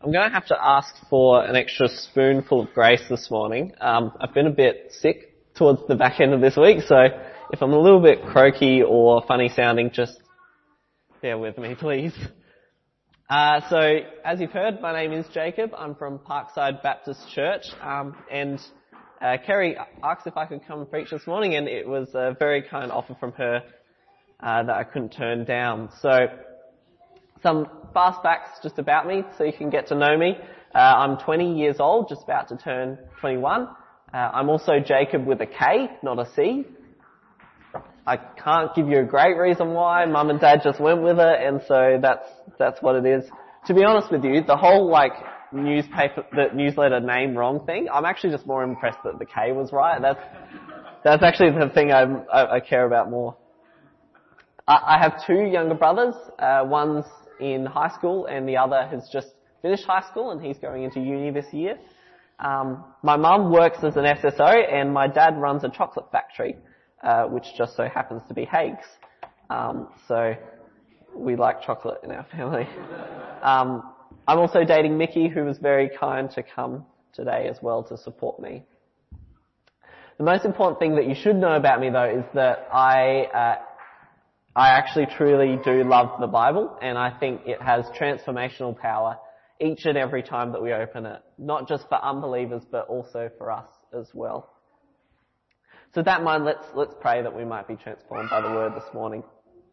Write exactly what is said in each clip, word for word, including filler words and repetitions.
I'm going to have to ask for an extra spoonful of grace this morning. Um, I've been a bit sick towards the back end of this week, so if I'm a little bit croaky or funny sounding, just bear with me, please. Uh, so, as you've heard, my name is Jacob. I'm from Parkside Baptist Church, um, and uh, Kerry asked if I could come and preach this morning, and it was a very kind offer from her uh, that I couldn't turn down. So, some fast facts just about me so you can get to know me. Uh, I'm twenty years old, just about to turn twenty-one. Uh, I'm also Jacob with a K, not a C. I can't give you a great reason why. Mum and Dad just went with it, and so that's that's what it is. To be honest with you, the whole like newspaper, the newsletter name wrong thing, I'm actually just more impressed that the K was right. That's that's actually the thing I I, I care about more. I, I have two younger brothers. Uh, one's in high school, and the other has just finished high school, and he's going into uni this year. Um, my mum works as an S S O, and my dad runs a chocolate factory, uh, which just so happens to be Hague's. Um, so we like chocolate in our family. Um, I'm also dating Mickey, who was very kind to come today as well to support me. The most important thing that you should know about me, though, is that I uh, I actually truly do love the Bible, and I think it has transformational power each and every time that we open it, not just for unbelievers, but also for us as well. So with that in mind, let's, let's pray that we might be transformed by the Word this morning.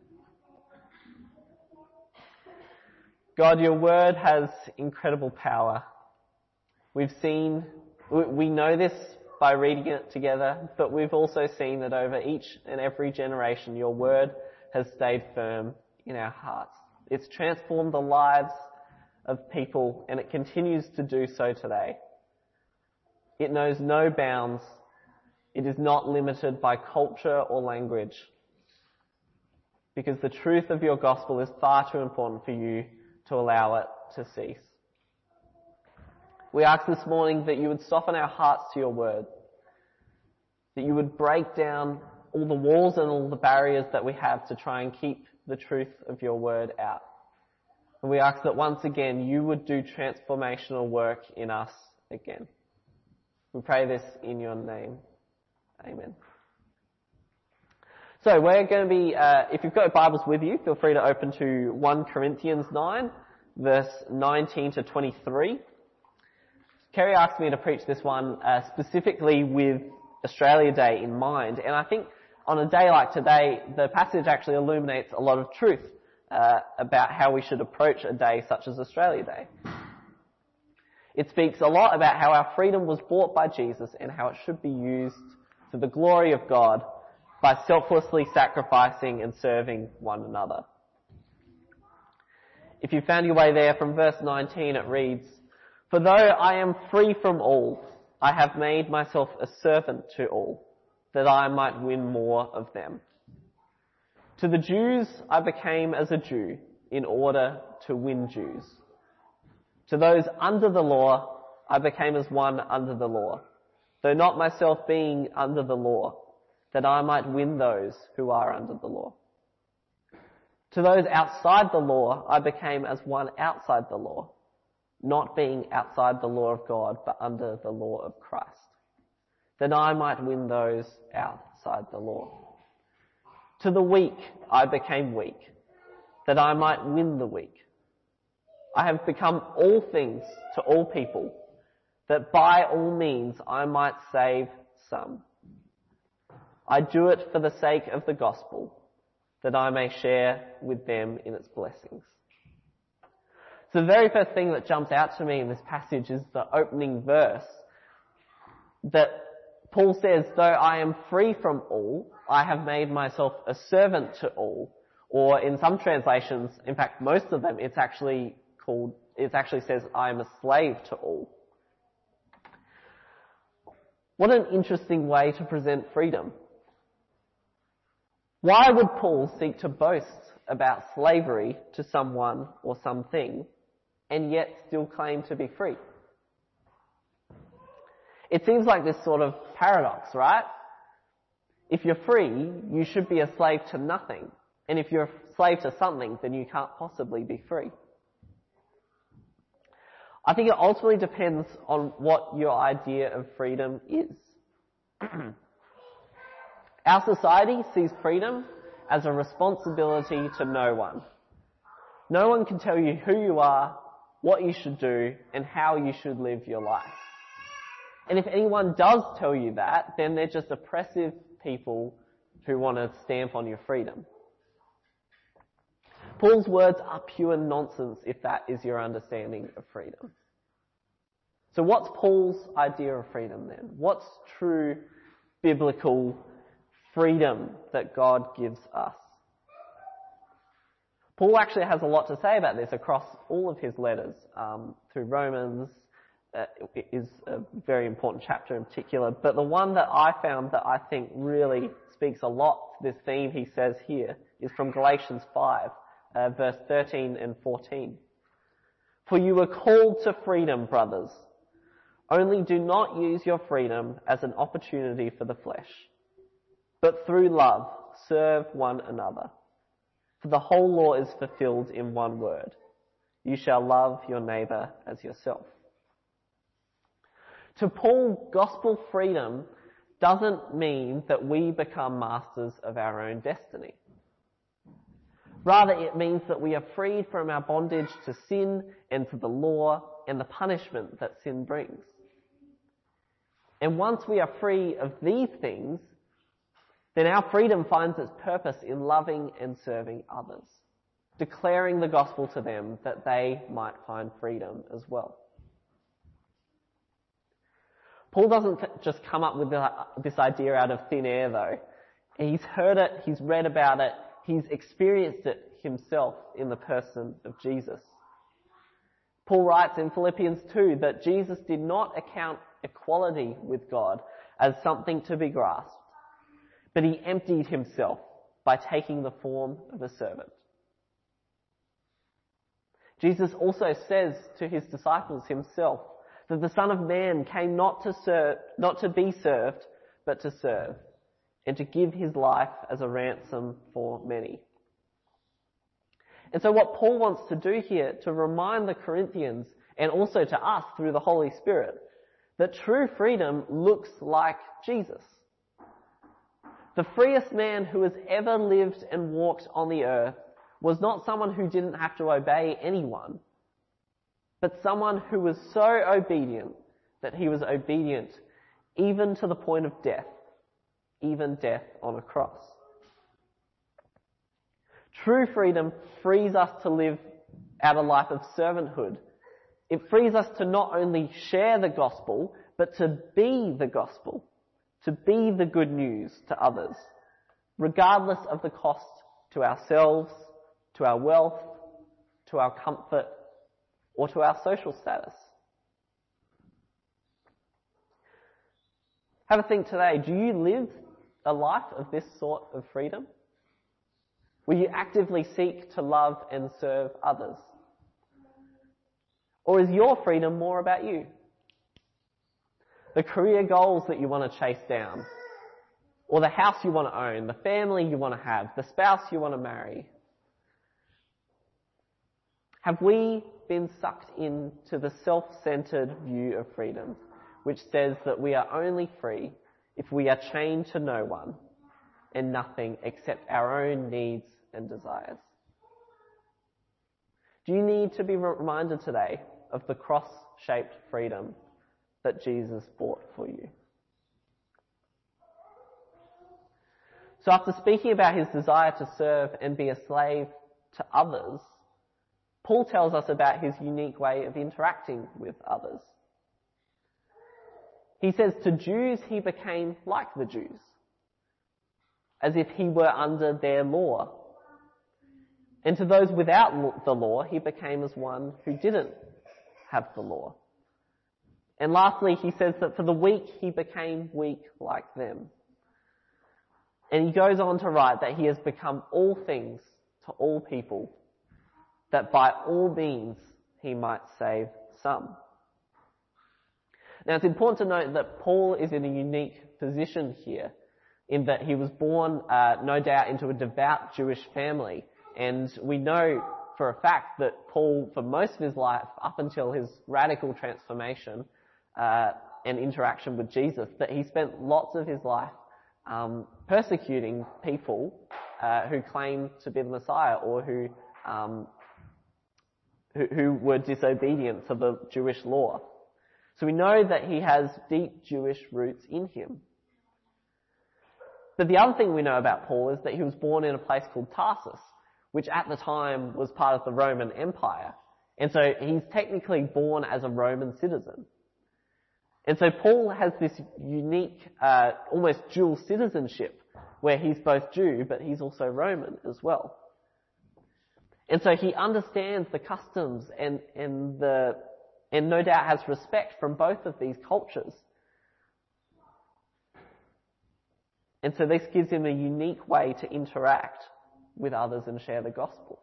God, your Word has incredible power. We've seen, we know this by reading it together, but we've also seen that over each and every generation, your Word has stayed firm in our hearts. It's transformed the lives of people, and it continues to do so today. It knows no bounds. It is not limited by culture or language, because the truth of your gospel is far too important for you to allow it to cease. We ask this morning that you would soften our hearts to your word, that you would break down all the walls and all the barriers that we have to try and keep the truth of your word out. And we ask that once again you would do transformational work in us again. We pray this in your name. Amen. So we're going to be, uh, if you've got Bibles with you, feel free to open to First Corinthians nine, verse nineteen to twenty-three. Kerry asked me to preach this one uh, specifically with Australia Day in mind, and I think on a day like today, the passage actually illuminates a lot of truth uh, about how we should approach a day such as Australia Day. It speaks a lot about how our freedom was bought by Jesus and how it should be used for the glory of God by selflessly sacrificing and serving one another. If you found your way there, from verse nineteen it reads, "For though I am free from all, I have made myself a servant to all, that I might win more of them. To the Jews I became as a Jew in order to win Jews. To those under the law I became as one under the law, though not myself being under the law, that I might win those who are under the law. To those outside the law I became as one outside the law, not being outside the law of God, but under the law of Christ, that I might win those outside the law. To the weak I became weak, that I might win the weak. I have become all things to all people, that by all means I might save some. I do it for the sake of the gospel, that I may share with them in its blessings." So the very first thing that jumps out to me in this passage is the opening verse, that Paul says, though I am free from all, I have made myself a servant to all. Or in some translations, in fact most of them, it's actually called, it actually says I am a slave to all. What an interesting way to present freedom. Why would Paul seek to boast about slavery to someone or something and yet still claim to be free? It seems like this sort of paradox, right? If you're free, you should be a slave to nothing. And if you're a slave to something, then you can't possibly be free. I think it ultimately depends on what your idea of freedom is. Our society sees freedom as a responsibility to no one. No one can tell you who you are, what you should do, and how you should live your life. And if anyone does tell you that, then they're just oppressive people who want to stamp on your freedom. Paul's words are pure nonsense if that is your understanding of freedom. So what's Paul's idea of freedom then? What's true biblical freedom that God gives us? Paul actually has a lot to say about this across all of his letters. Um, through Romans uh, is a very important chapter in particular, but the one that I found that I think really speaks a lot to this theme he says here is from Galatians five, uh, verse thirteen and fourteen. For you were called to freedom, brothers. Only do not use your freedom as an opportunity for the flesh, but through love serve one another. For the whole law is fulfilled in one word. You shall love your neighbour as yourself. To Paul, gospel freedom doesn't mean that we become masters of our own destiny. Rather, it means that we are freed from our bondage to sin and to the law and the punishment that sin brings. And once we are free of these things, then our freedom finds its purpose in loving and serving others, declaring the gospel to them that they might find freedom as well. Paul doesn't just come up with this idea out of thin air though. He's heard it, he's read about it, he's experienced it himself in the person of Jesus. Paul writes in Philippians two that Jesus did not account equality with God as something to be grasped, but he emptied himself by taking the form of a servant. Jesus also says to his disciples himself that the Son of Man came not to serve, not to be served, but to serve, and to give his life as a ransom for many. And so what Paul wants to do here, to remind the Corinthians, and also to us through the Holy Spirit, that true freedom looks like Jesus. The freest man who has ever lived and walked on the earth was not someone who didn't have to obey anyone, but someone who was so obedient that he was obedient even to the point of death, even death on a cross. True freedom frees us to live out a life of servanthood. It frees us to not only share the gospel, but to be the gospel, to be the good news to others, regardless of the cost to ourselves, to our wealth, to our comfort, or to our social status. Have a think today. Do you live a life of this sort of freedom? Will you actively seek to love and serve others? Or is your freedom more about you? The career goals that you want to chase down, or the house you want to own, the family you want to have, the spouse you want to marry. Have we been sucked into the self-centered view of freedom, which says that we are only free if we are chained to no one and nothing except our own needs and desires? Do you need to be reminded today of the cross-shaped freedom that Jesus bought for you? So after speaking about his desire to serve and be a slave to others, Paul tells us about his unique way of interacting with others. He says to Jews he became like the Jews, as if he were under their law. And to those without the law, he became as one who didn't have the law. And lastly, he says that for the weak, he became weak like them. And he goes on to write that he has become all things to all people, that by all means he might save some. Now it's important to note that Paul is in a unique position here, in that he was born, uh, no doubt, into a devout Jewish family. And we know for a fact that Paul, for most of his life, up until his radical transformation uh, and interaction with Jesus, that he spent lots of his life um, persecuting people uh, who claimed to be the Messiah or who, um, who who were disobedient to the Jewish law. So we know that he has deep Jewish roots in him. But the other thing we know about Paul is that he was born in a place called Tarsus, which at the time was part of the Roman Empire. And so he's technically born as a Roman citizen. And so Paul has this unique, uh, almost dual citizenship, where he's both Jew, but he's also Roman as well. And so he understands the customs and, and the, and no doubt has respect from both of these cultures. And so this gives him a unique way to interact with others and share the gospel.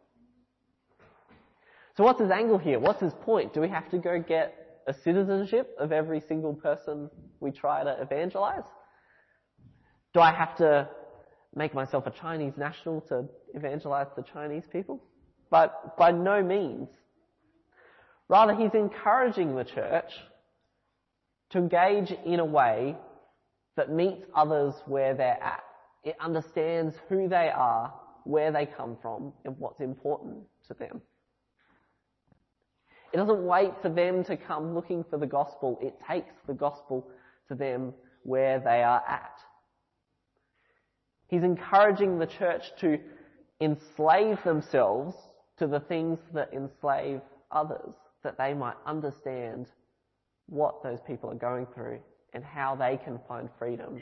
So what's his angle here? What's his point? Do we have to go get a citizenship of every single person we try to evangelize? Do I have to make myself a Chinese national to evangelize the Chinese people? But by no means. Rather, he's encouraging the church to engage in a way that meets others where they're at. It understands who they are, where they come from, and what's important to them. It doesn't wait for them to come looking for the gospel. It takes the gospel to them where they are at. He's encouraging the church to enslave themselves to the things that enslave others, that they might understand what those people are going through and how they can find freedom.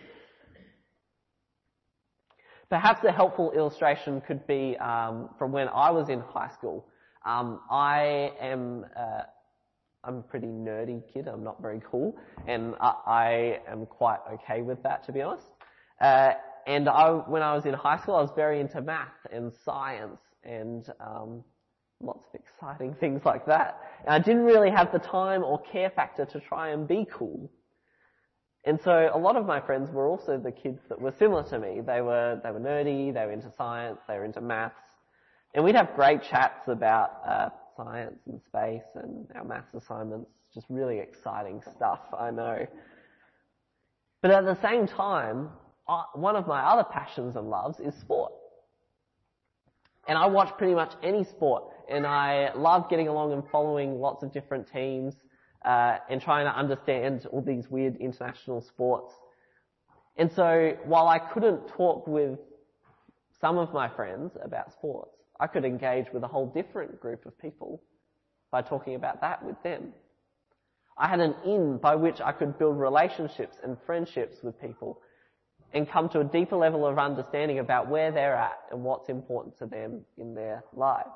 Perhaps a helpful illustration could be um, from when I was in high school. Um, I am uh, I'm a pretty nerdy kid. I'm not very cool, and I, I am quite okay with that, to be honest. Uh, and I, when I was in high school, I was very into math and science and um, lots of exciting things like that. And I didn't really have the time or care factor to try and be cool. And so a lot of my friends were also the kids that were similar to me. They were they were nerdy, they were into science, they were into maths. And we'd have great chats about uh, science and space and our maths assignments. Just really exciting stuff, I know. But at the same time, I, one of my other passions and loves is sport. And I watch pretty much any sport. And I love getting along and following lots of different teams. Uh, and trying to understand all these weird international sports. And so, while I couldn't talk with some of my friends about sports, I could engage with a whole different group of people by talking about that with them. I had an in by which I could build relationships and friendships with people and come to a deeper level of understanding about where they're at and what's important to them in their lives.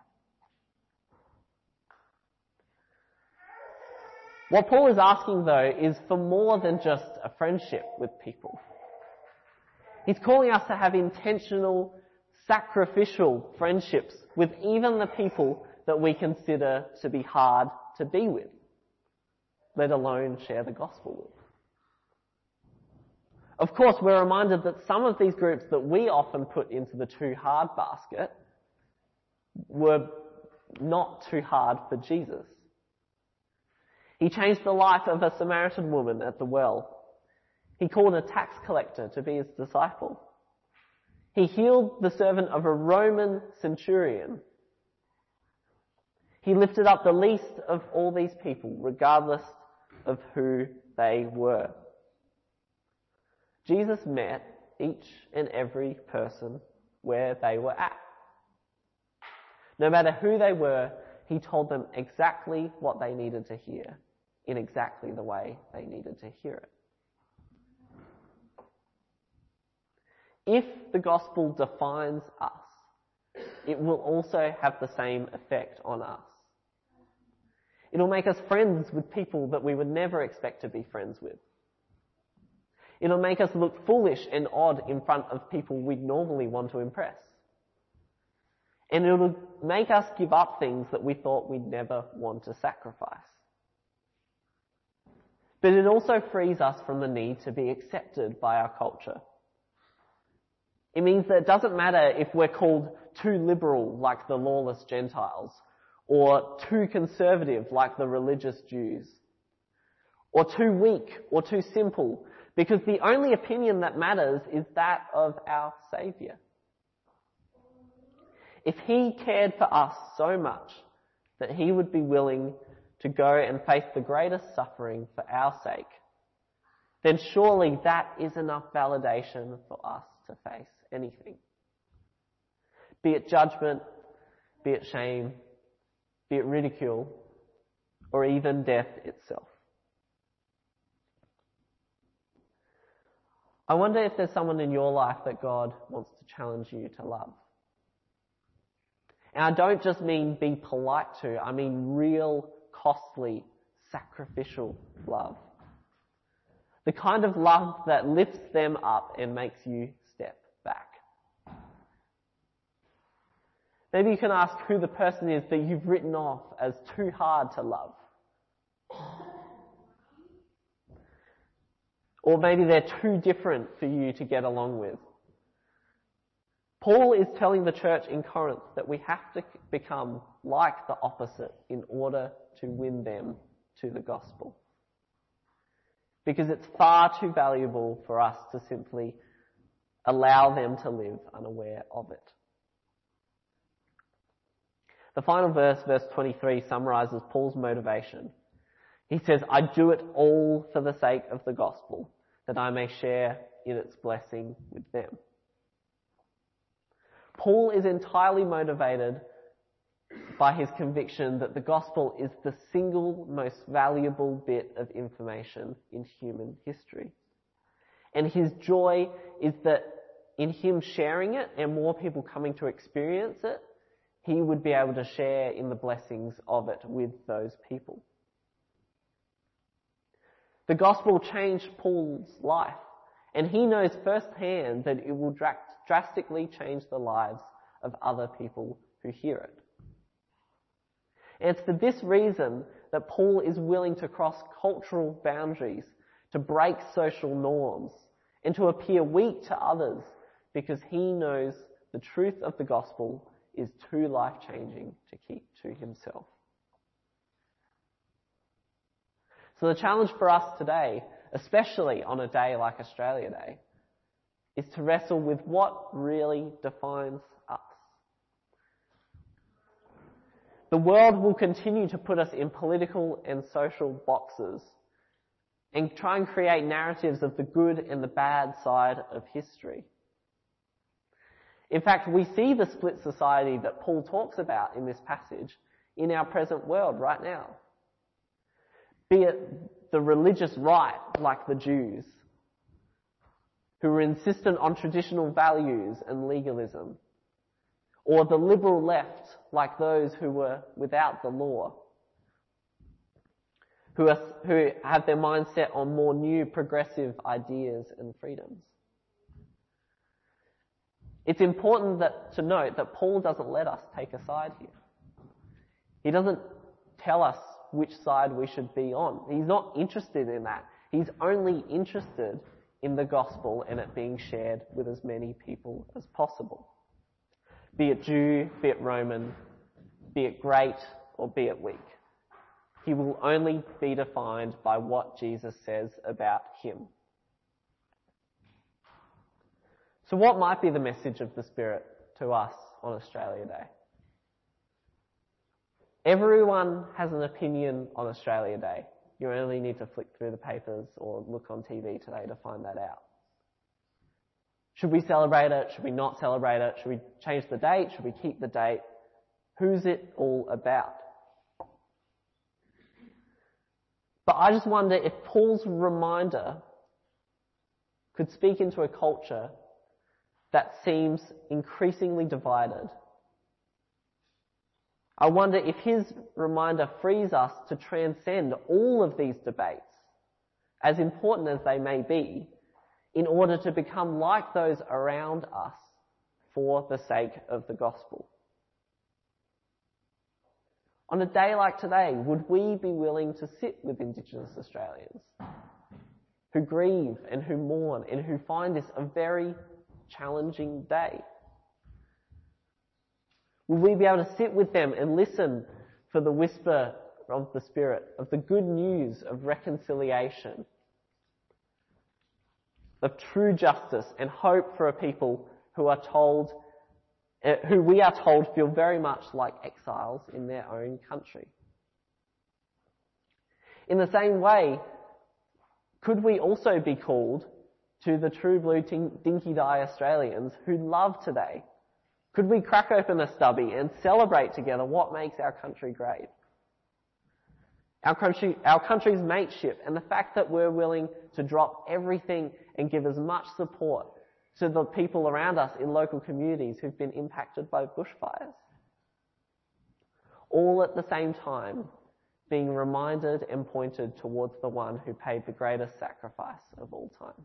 What Paul is asking, though, is for more than just a friendship with people. He's calling us to have intentional, sacrificial friendships with even the people that we consider to be hard to be with, let alone share the gospel with. Of course, we're reminded that some of these groups that we often put into the too hard basket were not too hard for Jesus. He changed the life of a Samaritan woman at the well. He called a tax collector to be his disciple. He healed the servant of a Roman centurion. He lifted up the least of all these people, regardless of who they were. Jesus met each and every person where they were at. No matter who they were, he told them exactly what they needed to hear, in exactly the way they needed to hear it. If the gospel defines us, it will also have the same effect on us. It'll make us friends with people that we would never expect to be friends with. It'll make us look foolish and odd in front of people we'd normally want to impress. And it'll make us give up things that we thought we'd never want to sacrifice. But it also frees us from the need to be accepted by our culture. It means that it doesn't matter if we're called too liberal like the lawless Gentiles, or too conservative like the religious Jews, or too weak or too simple, because the only opinion that matters is that of our Saviour. If He cared for us so much that He would be willing to go and face the greatest suffering for our sake, then surely that is enough validation for us to face anything. Be it judgment, be it shame, be it ridicule, or even death itself. I wonder if there's someone in your life that God wants to challenge you to love. And I don't just mean be polite to, I mean real, costly, sacrificial love. The kind of love that lifts them up and makes you step back. Maybe you can ask who the person is that you've written off as too hard to love. Or maybe they're too different for you to get along with. Paul is telling the church in Corinth that we have to become like the opposite in order to win them to the gospel. Because it's far too valuable for us to simply allow them to live unaware of it. The final verse, verse twenty-three, summarizes Paul's motivation. He says, I do it all for the sake of the gospel, that I may share in its blessing with them. Paul is entirely motivated by his conviction that the gospel is the single most valuable bit of information in human history. And his joy is that in him sharing it and more people coming to experience it, he would be able to share in the blessings of it with those people. The gospel changed Paul's life, and he knows firsthand that it will drastically change the lives of other people who hear it. And it's for this reason that Paul is willing to cross cultural boundaries, to break social norms, and to appear weak to others, because he knows the truth of the gospel is too life-changing to keep to himself. So the challenge for us today, especially on a day like Australia Day, is to wrestle with what really defines us. The world will continue to put us in political and social boxes and try and create narratives of the good and the bad side of history. In fact, we see the split society that Paul talks about in this passage in our present world right now. Be it the religious right, like the Jews, who are insistent on traditional values and legalism, or the liberal left, like those who were without the law, who, are, who have their mind set on more new progressive ideas and freedoms. It's important that, to note that Paul doesn't let us take a side here. He doesn't tell us which side we should be on. He's not interested in that. He's only interested in the gospel and it being shared with as many people as possible. Be it Jew, be it Roman, be it great or be it weak. He will only be defined by what Jesus says about him. So what might be the message of the Spirit to us on Australia Day? Everyone has an opinion on Australia Day. You only need to flick through the papers or look on T V today to find that out. Should we celebrate it? Should we not celebrate it? Should we change the date? Should we keep the date? Who's it all about? But I just wonder if Paul's reminder could speak into a culture that seems increasingly divided. I wonder if his reminder frees us to transcend all of these debates, as important as they may be, in order to become like those around us for the sake of the gospel. On a day like today, would we be willing to sit with Indigenous Australians who grieve and who mourn and who find this a very challenging day? Will we be able to sit with them and listen for the whisper of the Spirit, of the good news of reconciliation, of true justice and hope for a people who are told, uh, who we are told feel very much like exiles in their own country? In the same way, could we also be called to the true blue dinky dye Australians who love today? Could we crack open a stubby and celebrate together what makes our country great? Our country, our country's mateship, and the fact that we're willing to drop everything and give as much support to the people around us in local communities who've been impacted by bushfires. All at the same time, being reminded and pointed towards the one who paid the greatest sacrifice of all time.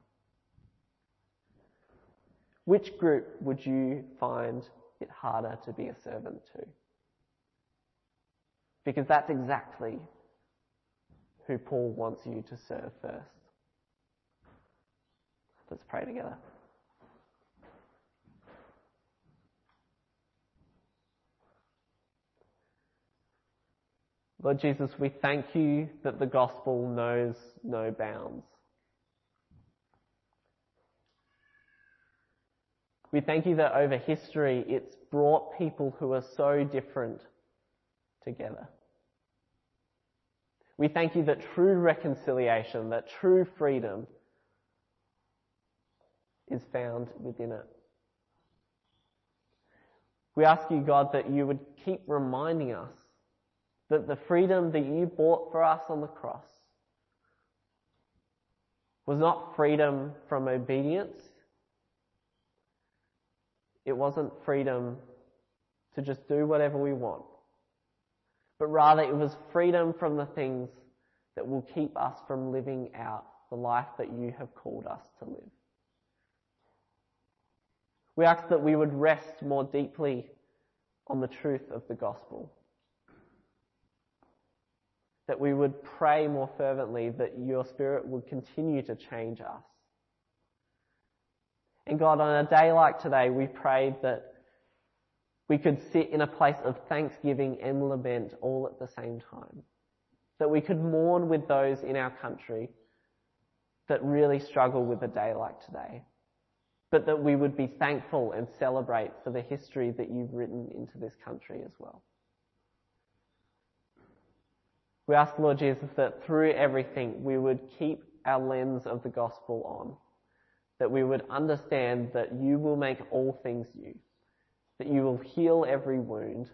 Which group would you find it harder to be a servant to? Because that's exactly who Paul wants you to serve first. Let's pray together. Lord Jesus, we thank you that the gospel knows no bounds. We thank you that over history it's brought people who are so different together. We thank you that true reconciliation, that true freedom is found within it. We ask you, God, that you would keep reminding us that the freedom that you bought for us on the cross was not freedom from obedience. It wasn't freedom to just do whatever we want, but rather it was freedom from the things that will keep us from living out the life that you have called us to live. We ask that we would rest more deeply on the truth of the gospel, that we would pray more fervently that your Spirit would continue to change us. And God, on a day like today, we prayed that we could sit in a place of thanksgiving and lament all at the same time. That we could mourn with those in our country that really struggle with a day like today. But that we would be thankful and celebrate for the history that you've written into this country as well. We ask, Lord Jesus, that through everything we would keep our lens of the gospel on. That we would understand that you will make all things new. That you will heal every wound.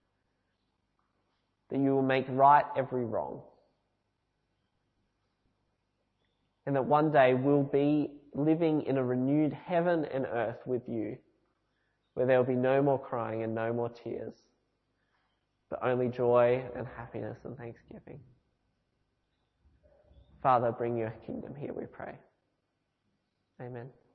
That you will make right every wrong. And that one day we'll be living in a renewed heaven and earth with you, where there will be no more crying and no more tears, but only joy and happiness and thanksgiving. Father, bring your kingdom here, we pray. Amen.